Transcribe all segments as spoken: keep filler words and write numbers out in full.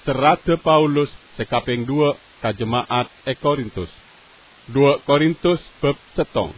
serata Paulus sekaping dua ka jemaat e Korintus. Dua Korintus bab setong.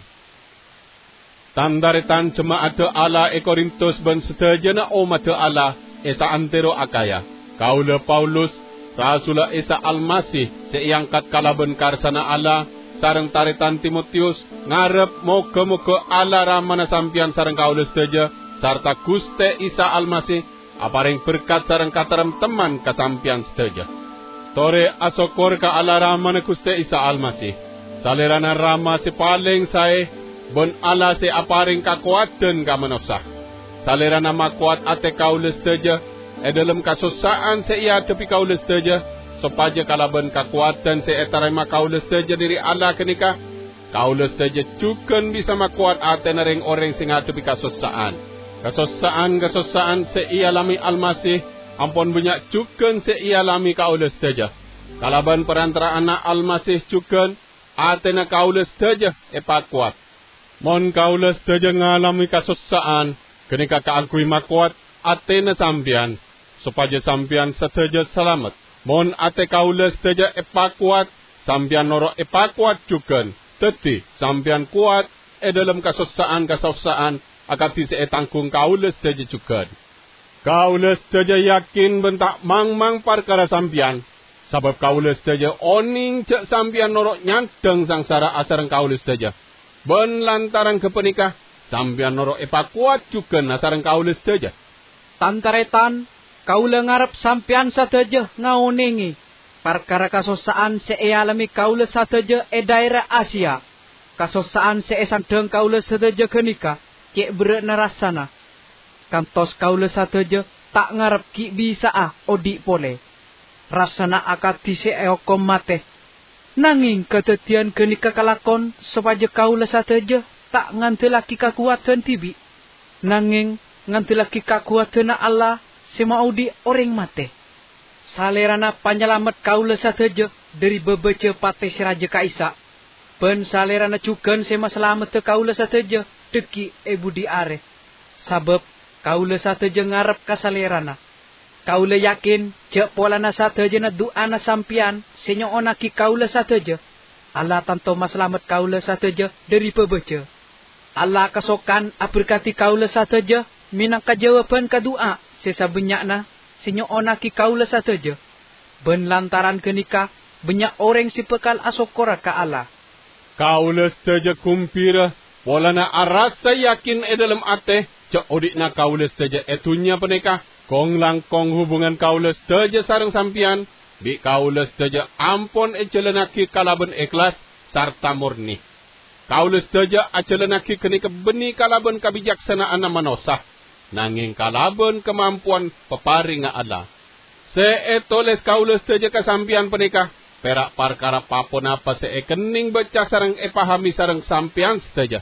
Tandaretan jemaat Allah e Korintus ben setejana umat Allah esa antero Akaya. Kaula Paulus rasula Isa Almasih seiangkat kalaben karsana Allah sareng taretan Timotius ngarep moga-moga Allah ramana sampian sareng kaula seteja sarta Guste Isa Almasih aparing berkat sareng katerem teman kasampian seteja. Tore asokor ka Allah ramana Guste Isa Almasih. Salerana rama si paling sae bon Allah si aparing kakuatan ka manusia. Salerana makuat ate kaula seteja e dalam kasusaan se iya tepi kaula seteja supaya kalaban kakuatan se etarima kaula seteja diri Allah kenika kaula seteja cuken bisa makuat ate naring orang sing tepi kasusaan. Kasusaan kasusaan se iya lami Almasih ampun banyak cuken se iya lami kaula seteja. Kalaban perantara anak Almasih cuken ate na kaula seteja e pakuat. Mon kaula seteja ngalami kasusaan kenika kaagui makuat ate na sampian supaya sampian seteja selamat. Mon ate kaula seteja epakuat, sampian noro epakuat cuken. Teti sampian kuat e dalam kasusaan-kasusaan akati se etangkung kaula seteja cuken. Kaula seteja yakin bentak mang-mang perkara sampian. Sabab kaula seteja oning cek sampian noro nyanteng sangsara asareng kaula seteja. Ben lantaran kepenikah sampian noro epakuat cuken asareng kaula seteja. Tantaretan kaula ngarep sampian sateja ngauningi perkara kasosaan sealami kaula sateja e daerah Asia. Kasosaan seesandeng kaula sateja kenika cek bere narasana. Kantos kaula sateja tak ngarep ki bisa ah odi pole. Rasana akati seeokom mate. Nanging ketetian kenika kalakon supaya kaula sateja tak ngantelaki kakuatan tibi. Nanging ngantelaki kakuatan Allah semaudi orang mate. Salerana panyelamat kaula sateja dari bebeca pate siraja kaisa. Pen salerana cukan sema selamat te kaula sateja deki e budi are. Sabab kaula sateja ngarep ka salerana. Kaula yakin cek polana sateja na doa na sampian senyo onaki kaula sateja. Allah tanto maselamat kaula sateja dari bebeca. Allah kasokan aberkati kaula sateja minang kajawaban ka doa sesa benyakna sinyo onaki kaula sateja. Ben lantaran kenika banyak orang si pekal asokora ka Allah. Kaula sateja kumpira polana arasa yakin e dalam ate cek odikna kaula sateja etunya penikah kong langkong hubungan kaula sateja sareng sampian bi kaula sateja ampon e celenaki kalaben ikhlas sarta murni. Kaula sateja acelenaki kenika beni kalaben kabijaksanaan na manosah. Nanging kalaben kemampuan peparinga Allah. Seetoles kaula seteja kasampian penikah. Perak perkara papon apa seekening baca sarang epahami sarang sampian seteja.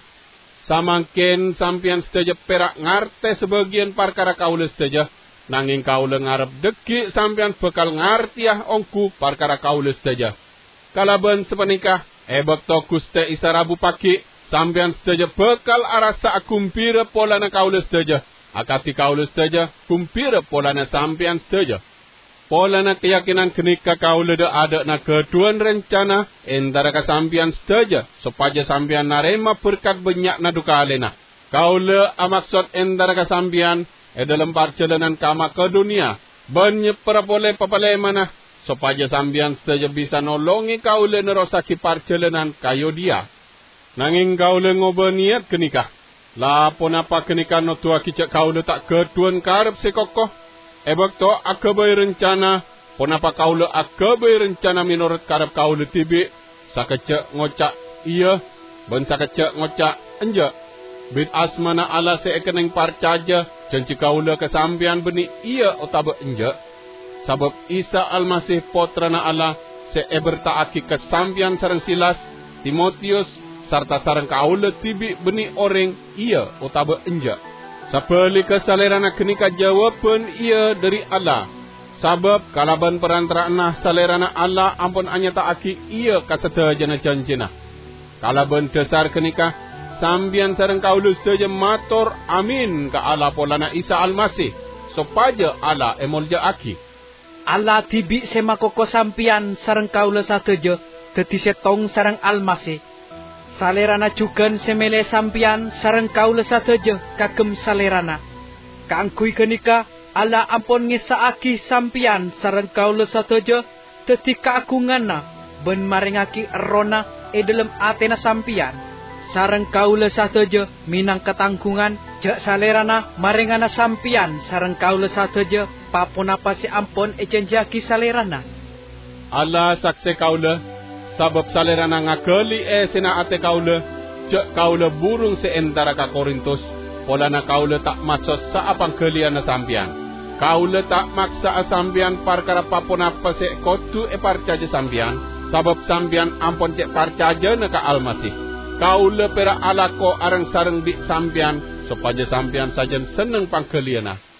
Samangkin sampian seteja perak ngarte sebagian perkara kaula seteja. Nanging kaula ngarep deki sampian bekal ngartiah ongku perkara kaula seteja. Kalaben sepenikah ebek to Guste Isa Rabu pagi. Sampian seteja bekal arasa akumpira polana kaula seteja. Akati kaula seteja kumpira polana sampian seteja. Polana keyakinan kenika kaula da ada na keduan rencana entara kasampian seteja supaya sampian narema berkat banyak na duka alena. Kaula amaksud entara kasampian e dalam perjalanan kama ke dunia banyak perapole papale mana supaya sampian seteja bisa nolongi kaula nerosaki perjalanan kayo dia. Nanging kaula ngobaniat kenika. Lapon apa kenika no tua kicak kaula tak keduan karep sekokoh. Ebak to akabai rencana. Pon apa kaula akabai rencana menurut karep kaula tibi. Sakecek ngocak iya. Ben sakecek ngocak enja. Bit asmana Allah seekeneng parcaja. Janji kaula kesampian beni iya otaba enja. Sabab Isa Almasih potrana Allah seebertaaki kesampian sareng Silas, Timotius, sarta sareng kaula tibi beni orang iya otaba enja. Sapali kesalerana kenika jawaban iya dari Allah. Sabab kalaban perantaraan salerana Allah ampun anyata aki iya kasetejana janjina. Kalaban dasar kenika sambian sareng kaula seteja matur amin ka Allah polana Isa Almasih supaya Allah emolja aki. Allah tibi semakoko sampian sareng kaula sateja dadi setong sareng almasih. Salerana jugan semele sampian sareng kaula sateja kagem salerana. Kaangkuy kenika Allah ampun ngesakake sampian sareng kaula sateja dadi kaagunganna ben maringake erona e dalem atena sampian. Sareng kaula sateja minang ketanggungan jak salerana maringana sampian sareng kaula sateja papunapa si ampun e janjaki salerana. Allah sakse kaula sabab salerana ngakeli e sina ate kaula jak kaula burung seentara ka Korintus polana kaula tak macos sa apang keliana sampian. Kaula tak maksa sampian perkara papunapa si kotu e parcaja sampian sabab sampian ampun cek parcaja na ka Almasih. Kaula pera alako arang sareng di sampian supaya sampian sajen seneng pangkeliana.